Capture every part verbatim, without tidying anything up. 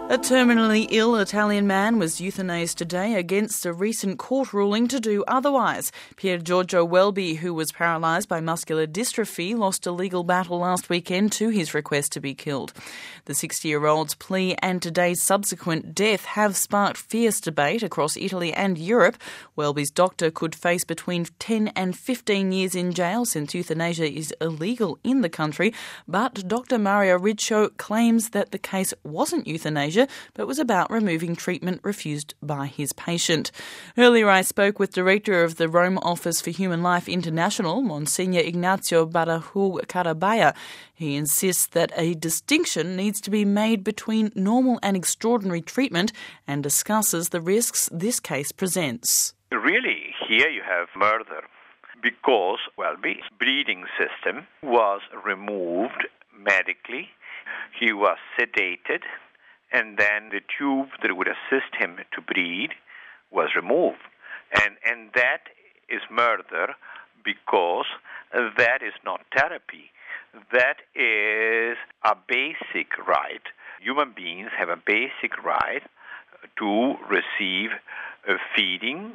A terminally ill Italian man was euthanized today against a recent court ruling to do otherwise. Pier Giorgio Welby, who was paralysed by muscular dystrophy, lost a legal battle last weekend to his request to be killed. The sixty-year-old's plea and today's subsequent death have sparked fierce debate across Italy and Europe. Welby's doctor could face between ten and fifteen years in jail since euthanasia is illegal in the country, but Doctor Mario Riccio claims that the case wasn't euthanasia but was about removing treatment refused by his patient. Earlier I spoke with Director of the Rome Office for Human Life International, Monsignor Ignazio Barahul Carabaya. He insists that a distinction needs to be made between normal and extraordinary treatment and discusses the risks this case presents. Really, here you have murder because Welby's breathing system was removed medically. He was sedated, and then the tube that would assist him to breathe was removed. And and that is murder because that is not therapy. That is a basic right. Human beings have a basic right to receive feeding,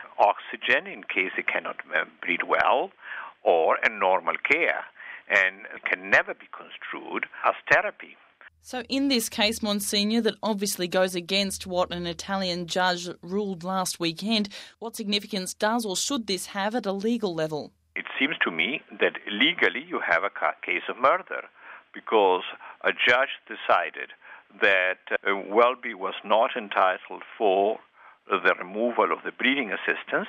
oxygen in case they cannot breathe well, or a normal care, and can never be construed as therapy. So in this case, Monsignor, that obviously goes against what an Italian judge ruled last weekend, what significance does or should this have at a legal level? It seems to me that legally you have a case of murder because a judge decided that uh, Welby was not entitled for the removal of the breathing assistance,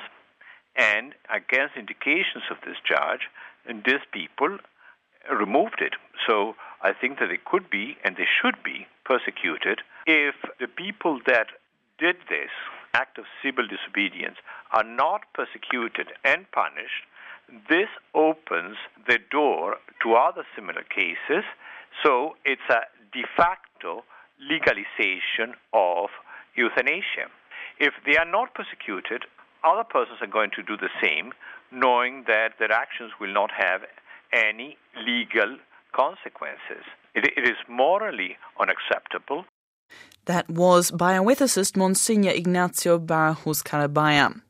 and against indications of this judge, and these people removed it. So I think that they could be, and they should be, persecuted if the people that did this act of civil disobedience are not persecuted and punished. This opens the door to other similar cases, so it's a de facto legalization of euthanasia. If they are not persecuted, other persons are going to do the same, knowing that their actions will not have any legal consequences. It, it is morally unacceptable. That was bioethicist Monsignor Ignazio Barahul Carabaya.